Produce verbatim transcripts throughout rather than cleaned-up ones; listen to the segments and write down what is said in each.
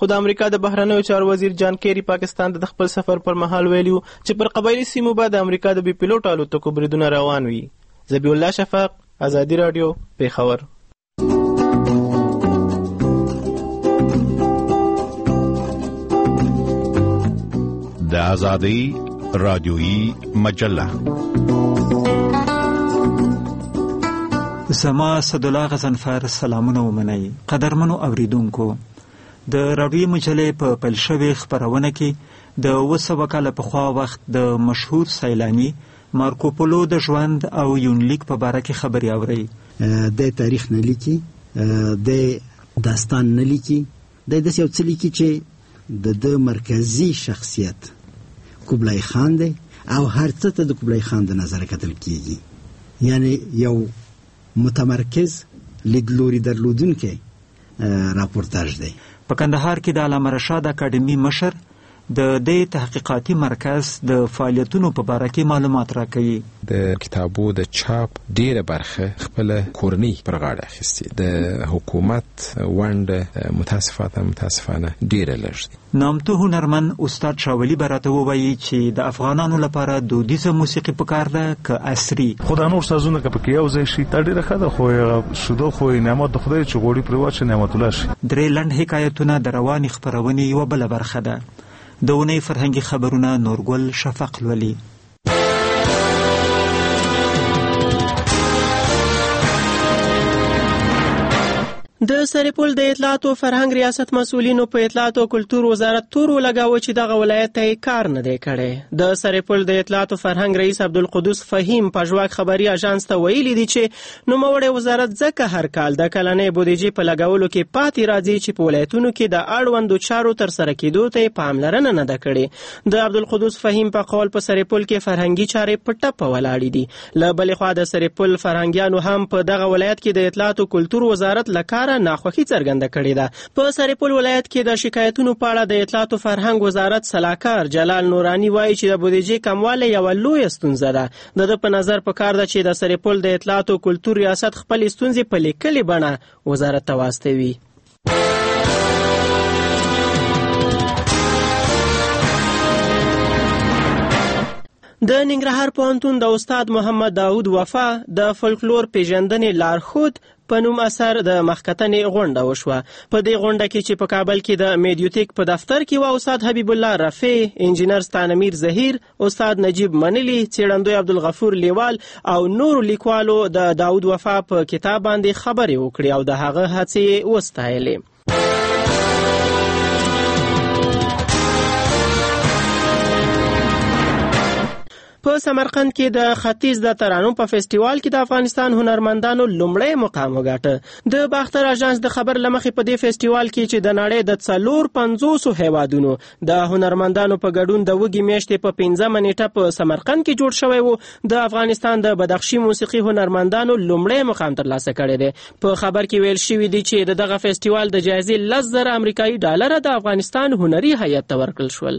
خو د امریکا د بهرنیو چارو وزیر جان کیری پاکستان ته د خپل سفر پر مهال ویلي چې پر قبایلي سیمو به د امریکا د بې پیلوټ الوتکو بریدونه روان وي. ذبیح الله شفق، ازادي راډیو، پېښور. د ازادۍ رادیویي مجله. زما اسدالله غضنفر سلامونه ومنئ. قدرمنو اوریدونکو، د رادیویي مجلې په پیل شوې خپرونه کې د اوه سوه کاله پخوا وخت د مشهور سیلاني مارکوپولو د ژوند او یونلیک په باره کې خبرې اورئ. د تاریخ نه لیکي، د داستان نه لیکي، د داسې یو څه لیکي چې د د مرکزي شخصیت کوبلای خان دی او هر څه ته د کوبلای خان د نظر کتل کیږي. یعنی یو متمرکز لیدلوري درلودونکی راپورتاژ دی. په کندهار کې د علامه رشاد اکاډمي مشر د دې تحقیقاتي مرکز د فعالیتونو په باره کې معلومات راکوي. د کتابو د چاپ ډیره برخه خپل کورنۍ پر غاړه اخیستې. د حکومت ونډه متاسفانه متاسفانه ډیره لږ ده. نامتو هنرمند استاد شاولی براته ووایي چې د افغانانو لپاره دودیزه موسیقي پکار ده که عصري. خدای نور سازونه که پکې یو ځای شي دا ډیره ښه ده، خو شودو خو نعمت د خدای چې غوړي پرې واچي نعمت الله شي. درې لنډ حکایتونه د روانې خپرونې یوه بله برخه ده. د اونۍ فرهنګي خبرونه نورګل شفق لولي. د سرپل د اطلاعات او فرهنګ ریاست مسؤلینو په اطلاعات او کلتور وزارت تور ولګاوه چې دغه ولایت ته کار نه دی کړی. د سرپل د اطلاعات او فرهنګ رئیس عبدالقدوس فهیم په ژواک خبري اژانس ته ویلي دي چې نوموړی وزارت ځکه هر کال د کلنۍ بودیجې په لګولو کې پاتې راځي چې په ولایتونو کې د اړوندو چارو تر سره کېدو ته پاملرنه نه ده کړې. د عبدالقدوس فهیم په قول په سرپل کې فرهنګي چارې په ټپه ولاړې دي. له بلې خوا د سرپل فرهنګیانو هم په دغه ولایت کې د اطلاعات او کلتور وزارت لکاره ناخوښي څرګنده کړې ده. په سرپل ولایت کې د شکایتونو په اړه د اطلاعات او فرهنګ وزارت سلاکار جلال نورانی وایي چې د بودیجې کموالی یوه لویه ستونزه ده. د ده په نظر پکار ده چې د سرپل د اطلاعات او کلتور ریاست خپلې ستونزې په لیکلې بڼه وزارت ته واستوي. د ننګرهار پوهنتون د استاد محمد داود وفا د فولکلور پیژندنې لارښود په نوم اثر د مخکتنې غونډه وشوه. په دې غونډه کې چې په کابل کې د میډیوتیک په دفتر کې و، استاد حبیب الله رفیع، انجینر ستانمیر زهیر، استاد نجیب منلی، څېړندوی عبدالغفور لیوال او نورو لیکوالو د داود وفا په کتاب باندې خبرې وکړې او د هغه هڅې وستایلې. په سمرقند کې د ختیځ د ترانو په فیسټیوال کې د افغانستان هنرمندانو لومړی مقام وګاټه. د باختر اژانس د خبر لمخې په دې فیسټیوال کې چې د نړۍ د څلور پنځوسو هیوادونو د هنرمندانو په ګډون د وږي میاشتې په پنځمه نیټه په سمرقند کې جوړ شوی و، د افغانستان د بدخشي موسیقي هنرمندانو لومړی مقام ترلاسه کړی دی. په خبر کې ویل شوي دي چې د دغه فیسټیوال د جایزې لس زره امریکایي ډالره د افغانستان هنري هیئت ته ورکړل شول.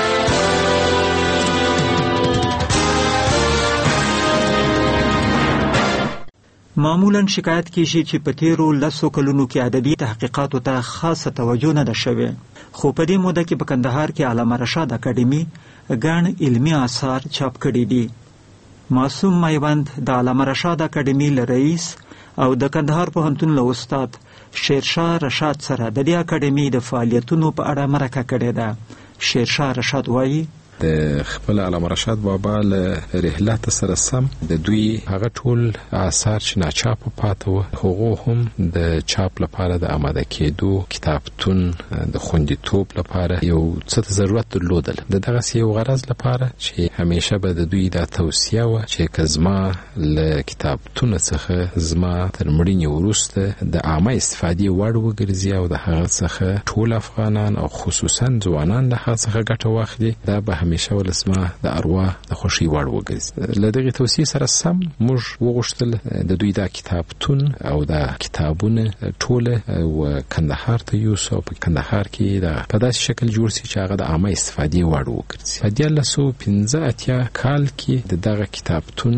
معمولا شکایت کیږي چې په تیرو لسو کلونو کې ادبي تحقیقاتو ته خاصه توجه نه ده شوې، خو په دې موده کې په کندهار کې علامه رشاد اکاډمي ګڼ علمي آثار چاپ کړي دي. معصوم میوند د علامه رشاد اکاډمي له رئیس او د کندهار پوهنتون له استاد شیرشاه رشاد سره د دې اکاډمي د فعالیتونو په اړه مرکه کړې ده. شیرشاه رشاد وایي د خپل علامه رشاد بابا له رحلت سره سم د دوی هغه ټول آثار چې ناچاپ پاتې وو هغه هم د چاپ لپاره د آماده کېدو کتابتون د خوندیتوب لپاره یو څه ضرورت درلودل. د دغه یو غرض لپاره چې همیشه به د دوی د توصیه و چې کزما له کتابتون څخه زما تر مړینې وروسته د عامه استفادې وړ وګرځي او د هغه څخه ټول افغانان او خصوصا ځوانان له هغه څخه ګټه واخلي. دا به همیشه ولسما د ارواح د خوشي وړ وګرځي. له دغه توصیې سره سم موږ وغوښتل د دوی دا کتابتون او دا کتابونه ټوله و کندهار ته یوسو او په کندهار کې دا په داسې شکل جوړ شي چې هغه د عامه استفادې وړ وګرځي. په دیارلس سوه پنځه اتیا کال کې د دغه کتابتون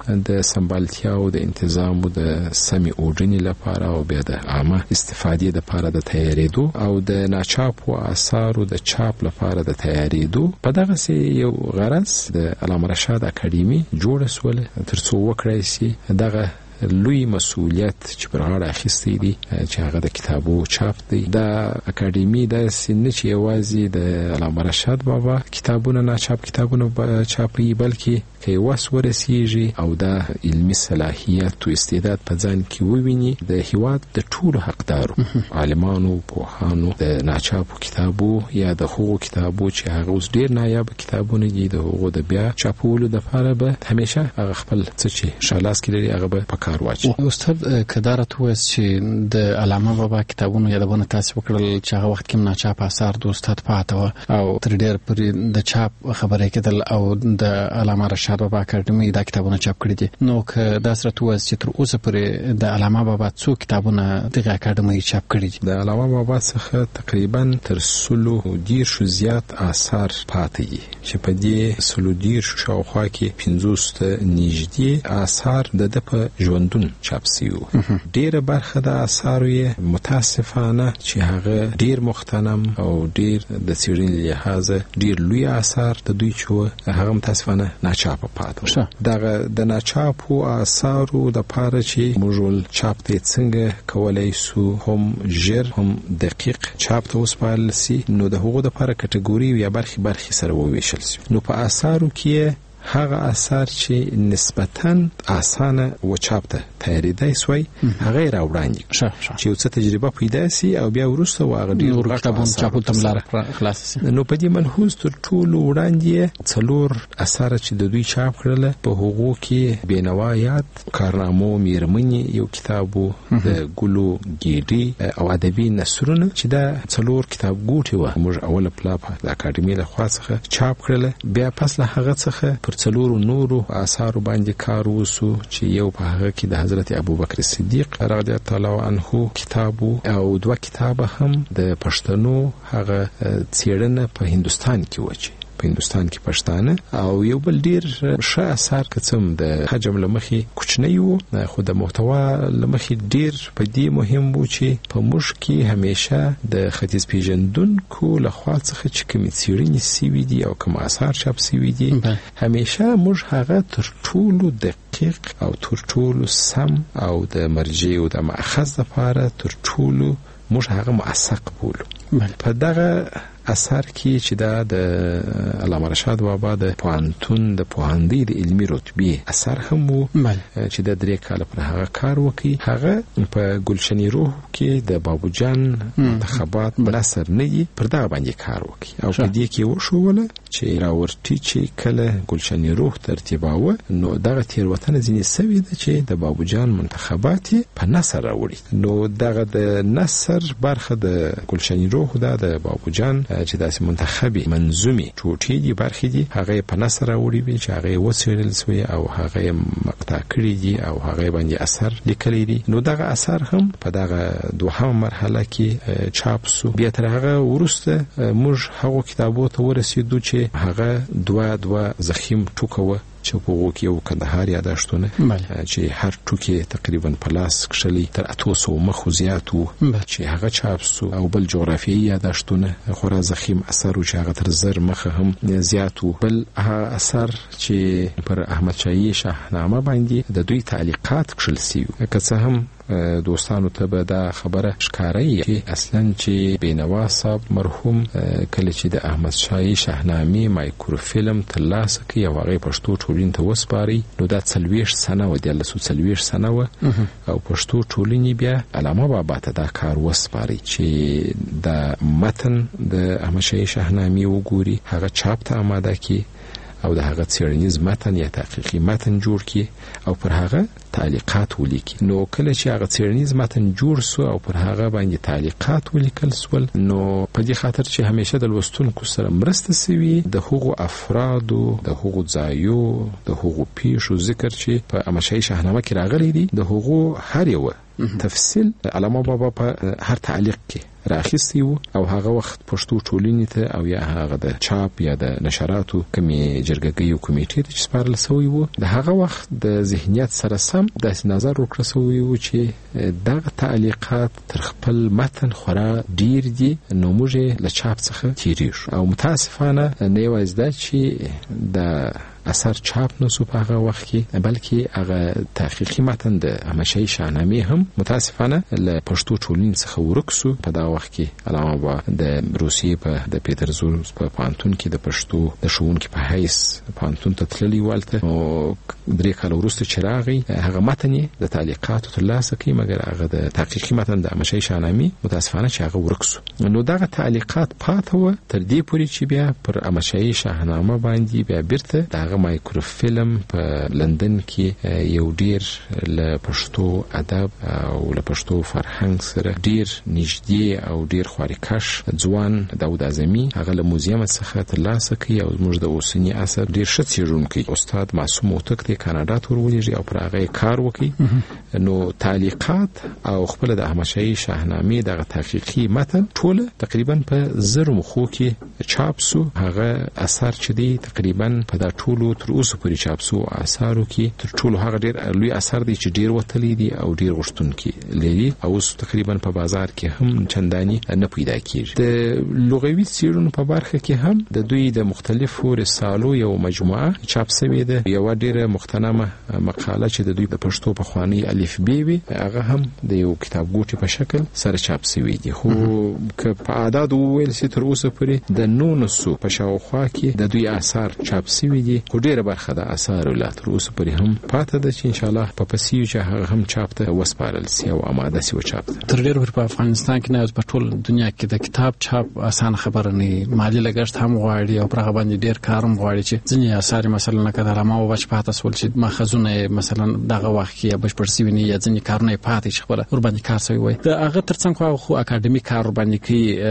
د سمبالتیا او د انتظام او د سمې اوډنې لپاره او بیا د عامه استفادې لپاره د تیارېدو او د ناچاپو آثارو د چاپ لپاره د تیارېدو په دغه سي یو غرض د علامه رشاد اکاډمي جوړه سوله ترڅو وکړای شي دغه لوی مسؤلیت چې پر غاړه اخیستی دي چې هغه د کتابو چاپ دی. د اکاډمي د سینې چې یوازې د علامه رشاد بابا کتابونه نه چاپ کتابونه چاپي بلکې کې وس ورسیږي او د علمي صلاحیت او استعداد په ځان کې وویني د هیواد د ټولو حقدارو عالمانو پوهانو د ناچاپو کتابو یا د حقوقو کتابو چې هغه اوس ډیر نایاب کتابونه دي د حقوقو د بیا چاپولو لپاره به همیشه هغه خپل څه چې شالاس کې لري هغه به کار واچي. استاد کدارت وایي چې د علامه بابا کتابونو یادونه تاسو وکړل چې هغه وخت کې ناچاپ آثار د استاد پاتې او تر ډیر پرې د چاپ خبرې کېدل او د علامه رشاد بابا اکاډمي دا کتابونه چاپ کړي دي. نو که دا سره تو چې تر اوسه پرې د علامه بابا څو کتابونه د اکاډمي چاپ کړي دي؟ د علامه بابا څخه تقریبا تر سلو ډیر شو زیات آثار پاتې دي چې په دې سلو ډیر شو شاوخوا کې پنځوس ته نږدې آثار د د په ژوندون چاپ سیو. ډیره برخه د آثارو یې متاسفانه چې هغه ډیر مختنم او ډیر د څېړنې لحاظه ډیر لوی آثار د دوی چې هغه متاسفانه ناچاپ پاتې. دغه د ناچاپو آثارو د پاره چې موږ چاپ ته څنګه کولای سو هم ژر هم دقیق چاپ ته وسپارل سي نو د هغو د پاره کټګوري یا برخي برخي سره وویشل سي. نو په آثارو کې هغه آثار چې نسبتاً آسانه و چاپ ته تیارېدای سوی هغه راوړاندې چې یو څه تجربه پیدا سي او بیا وروسته هغه ډېر کتابونه چاپول ته لار خلاص سي. نو په دې ملحوظ تر ټولو وړاندې څلور آثار چې د دوی چاپ کړل په هغو کې بینوا یاد کارنامو میرمنې یو کتابو د ګلو ګیډي او ادبي نثرونه چې دا څلور کتاب ګوټي و موږ اول پلاپ د اکاډمي له خوا څخه چاپ کړل. بیا پس له هغه څخه څلورو نورو آثارو باندې کار وسو چې یو په هغه کې د حضرت ابوبکر صدیق رضی الله عنه کتابو او دوه کتاب هم د پښتنو هغه څېړنه په هندستان کې وچی په هندستان کې پښتانه او یو بل ډیر ښه اثر کڅم د حجم لمخي کوچنی وو خو د محتوا لمخي ډیر په دې مهم وو چې په موږ کې همیشه د ختیځ پیژندونکو لخوا څخه چې کوم څېړنې سوي دي او کوم اثار چاپ سوي دي همیشه موږ هغه تر ټولو دقیق او تر ټولو سم او د مرجع او د مأخذ لپاره تر ټولو موږ هغه موثق بولو. په دغه اثر کې چې دا د علامه رشاد بابا د پوهنتون د پوهاندۍ د علمي رتبې اثر هم وو چې د درې کاله پر هغه کار وکړي. هغه په ګلشن روح کې د بابو جان منتخبات نثر نه دي پر دا باندې کار وکړي او په دې کې وشوله چې راورټي چې کله ګلشن روح ترتیباوه نو دغه تیروتنه ځینې سوي ده چې د بابو جان منتخبات په نثر راوړي. نو دغه د نثر برخه د ګلشن روح دا د بابو جان چې داسې منتخبي منظومي ټوټې دي برخې دي هغه په نثر راوړي وي چې هغه وڅېړل سوی او هغه مقطع کړي دي او هغه باندې اثر لیکلي دي. نو دغه اثر هم په دغه دوهمه مرحله کې چاپ سو. بیا تر هغه وروسته موږ هغه کتابو ته ورسېدو چې هغه دوه دوه زخیم ټوکوه چې په وګ یو کندهار یاداشتونه چې هر ټوکی تقریبا پلاس کښلي تر اتو سو مخ زیاتو چې هغه چاپ سو او بل جغرافیایي یاداشتونه خورا زخیم اثر چې هغه تر زر مخ هم زیاتو. بل هغه اثر چې پر احمد شاهي شاهنامه باندې د دوی تعلیقات کښل سي که څه هم دوستانو ته به دا خبره ښکاري چې اصلا چې بینوا صاحب مرحوم کله چې د احمد شاهي شاهنامه مایکروفیلم ترلاسه کړي او هغه پښتو ټولنې ته وسپاري نو دا څلوېښت سنه و د لسو څلوېښت سنه و او پښتو ټولنې بیا علامه بابا ته دا کار وسپاري چې د متن د احمد شاهي شاهنامه وګوري هغه چاپ ته آماده کړي او د هغه څېړنیز متن یا تحقیقي متن جوړ کړي او پر هغه تعلیقات ولیکي. نو کله چې هغه څېړنیز متن جوړ سو او پر هغه باندې تعلیقات ولیکل سول نو په دې خاطر چې همیشه د لوستونکو سره مرسته سوي د هغو افرادو د هغو ځایو د هغو پیښو ذکر چې په احمد شاهي شاهنامه کې راغلي دي د هغو هر یو تفصیل علامه بابا په هر تعلیق کې راخیستی وو او هغه وخت پښتو ټولنې ته او یا هغه د چاپ یا د نشراتو کمی جرګګي او کمیټې ته سپارل شوی وو. د هغه وخت د ذهنیت سره سم داسې نظر وکړ شوی وو چې دغه تعلیقات تر خپل متن خورا ډیر دي نو موږ له چاپ څخه تیریږو او متاسفانه نه یوازې دا چې د اثر چاپ نسو په هغه وخت کې بلکې هغه تحقیقي متن د همشي شاهنامه هم متاسفانه له پښتو ټولنې څخه ورکسو. په دا وخت کې علامه با د روسیې په د پیټرزبورګ په پانتون کې د پښتو د ښوونکي په حیث پانتون ته تللی والته او درې کال وروسته چې راغی هغه متن د تعلیقاتو ترلاسه کړي مګر هغه د تحقیقي متن د همشي شاهنامه متاسفانه چې هغه ورکسو. نو دغه تعلیقات پاتې و تر دې پورې چې بیا پر همشي شاهنامه باندې بیا بیرته دغه مایکروفیلم په لندن کې یو ډیر له پښتو ادب او له پښتو فرهنګ سره ډیر نږدې او ډیر خواریکش ځوان داود اعظمي هغه له موزیم څخه ترلاسه کړي او موږ د اوسنی اثر ډیر ښه څېړونکی استاد معصوم اوتک د کاناډا ته ورولېږي او پر هغه کار وکړي. نو تعلیقات او خپل د احمدشاهي شاهنامې دغه تحقیقي متن ټول تقریبا په زر مخو کې چاپ سو. هغه اثر چې دی تقریبا په دا ټولو تر اوسه پورې چاپ سو اثارو کې تر ټولو هغه ډیر لوی اثر دی چې ډیر وتلی دی او ډیر غوښتونکي لري او اوس تقریبا په بازار کې هم چنداني نه پیدا کیږي. د لغوي څېړنو په برخه کې هم د دوی د مختلفو رسالو یو مجموعه چاپ شوې ده. یو ډیره مختنمه مقاله چې د دوی د پښتو په خواني الف ب وي هغه هم د یو کتاب ګوټي په شکل سره چاپ شوی دی. خو که په عدد وویل سي تر اوسه پورې د نولسو په شاوخوا کې د دوی آثار چاپ شوي دي. خو ډیره برخه د آثار لا تر اوسه پورې هم پاتې ده چې ان شاء الله په پسیو چې هغه هم چاپ ته وسپارل سي او آماده سي و چاپ ته. تر ډیره په افغانستان کې نه په ټول دنیا کې د کتاب چاپ آسان خبره نه مالی لګښت هم غواړي او پر هغه باندې ډیر کارم غواړي چې ځینې آثار مثلا نه کده ما و بچ پاتې سول چې ماخذونه مثلا دغه وخت کې بشپړ سوي نه یا ځینې کارونه پاتې چې خبره ور باندې کار سوي وي. د هغه ترڅنګ خو اکاډمیک کار باندې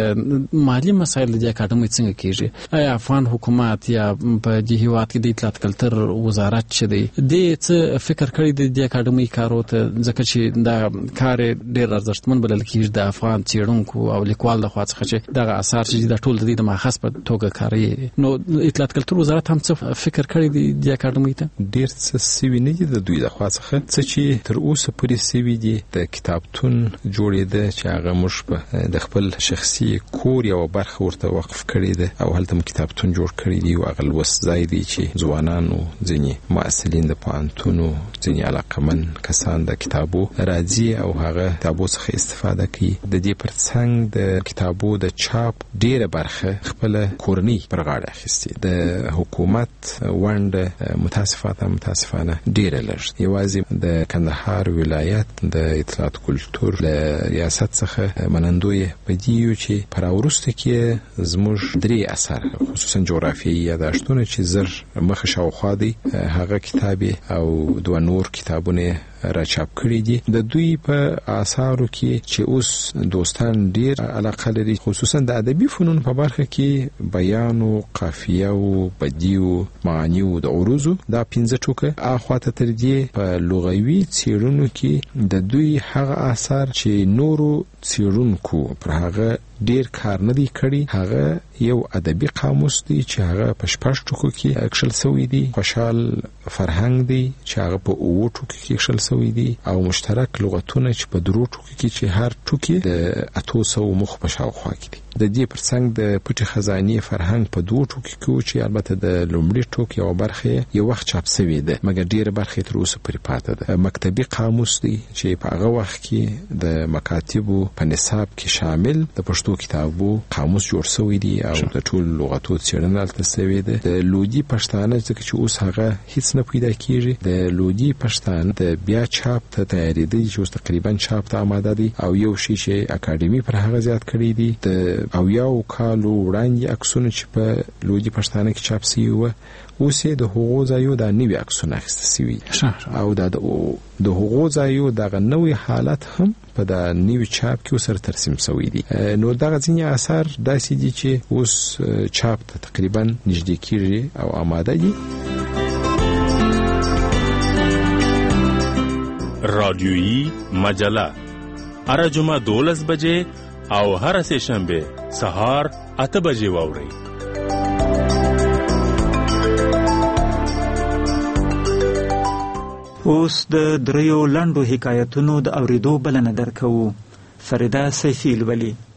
کې مالی مسایل د اکاډمي څنګه کیږي؟ آیا افغان حکومت یا په دې هیواد کې د اطلاعات کلتر وزارت چې دی د څه فکر کړی دی د اکاډمي کارو ته ځکه چې دا کار ډیر ارزښتمن بلل کیږي د افغان څېړونکو او لیکوال د خوا څخه چې دغه اثار چې د ټول د دې د ماخذ په توګه کاروي. نو اطلاعات کلتر وزارت هم څه فکر کړی دی د اکاډمي ته؟ ډیر څه سوي نه دي د دوی د خوا څخه څه چې تر اوسه پورې سوي دي د کتابتون جوړېده چې هغه موږ په د خپل شخصي کور یو برخه ورته وقف کړی ده او هلته کتابتون جوړ کړی دی او هغه لوست ځای دی چې ځوانانو ځینې مسؤلین د پوهنتونو ځینې علاقمن کسان د کتابو راځي او هغه کتابو څخه استفاده کوي. د دې پرڅنګ د کتابو د چاپ ډیره برخه خپل کورنۍ پر غاړه اخیستې. د حکومت ونډه متاسفانه متاسفانه ډیره لږ. یوازې د کندهار ولایت د اطلاعات کلتور له ریاست څخه منندوی پدیو چې پر وروسته کې زموږ درې اثر خصوصا جغرافیایي یاداشتونه چې زر مخه شاوخوا دی هغه کتابي او دوه نور کتابونه را چاپ کړی دي. د دوی په آثارو کې چې اوس دوستان ډیر علاقه لري خصوصا د ادبي فنون په برخه کې بیان او قافیه او بدیو معنی او د عروض دا پنځه ټوکه اخواته تر دې په لغوي څېړنو کې د دوی هغه آثار چې نورو څېړونکو پر هغه ډیر کار نه دی کړی هغه یو ادبي قاموس دی چې هغه په شپږ ټکو کې اکشل سوی دی. خوشحال فرهنګ دی چې هغه په اوو ټکو کې اکشل سوی دی او مشترک لغتونه چې په درو ټکو کې چې هر ټکی د اتو سو مخ په شاوخوا کې دی. د دې پرڅنګ د پټي خزانه فرهنګ په دوه ټکو کې چې البته د لومړي ټوک یو برخه یو وخت چاپ شوی ده مګر ډیره برخه تر اوسه پرې پاتې ده. مکتبي قاموس دی چې په هغه وخت کې د مکاتبو په نصاب کې شامل د پښتو کتابو قاموس جوړ شوی دی او د ټول لغاتو څېړنه الته شوی ده. د لودي پښتانه چې اوس هغه هیڅ نه پیدا کیږي. د لودي پښتانه د بیا چاپ ته تیاری دی چې اوس تقریبا چاپ ته آماده دی او یو شی چې اکاډمي پر هغه زیات کړی دی. د او یو کالو وړاندې عکسونه چې په لودي پښتانه کې چاپ شوي وو اوس یې د هغو ځایو د نوي عکسونه اخیستل شوي او د د هغو ځایو دغه نوي حالت هم په د نوي چاپ کې سره ترسیم شوی دی. نو دغه ځینې آثار داسې دي چې اوس چاپ ته تقریبا نږدې کیږي او آماده دي. رادیویی مجله هر جمعه دولس بجې او هر سه شنبه سهار اته بجې واورئ. اوس د دریو لنډو حکایتونو د اوریدو بلنه درکوو. فریده سیفی لولي.